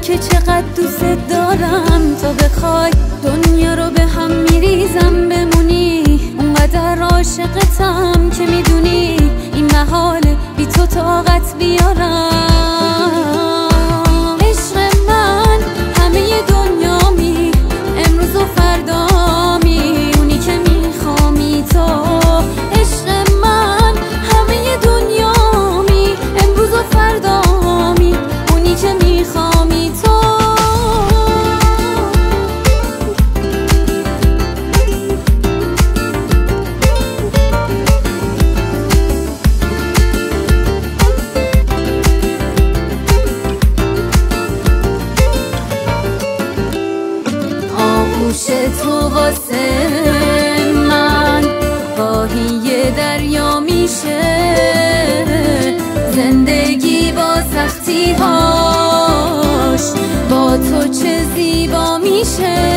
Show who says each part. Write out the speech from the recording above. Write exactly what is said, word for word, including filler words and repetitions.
Speaker 1: که چقدر دوست دارم. تا بخوای دنیا رو به هم میریزم بمونی، اونقدر عاشقتم که میدونی این محاله بی تو طاقت بیارم. عشق من همه دنیامی، امروز و فردامی، اونی که میخوامی تو. عشق من همه دنیامی، امروز و فردامی، اونی که میخوامی تو. آغوش تو واسه من گاهی یه دریا میشه، زندگی با سختی هاش با تو چه زیبا میشه.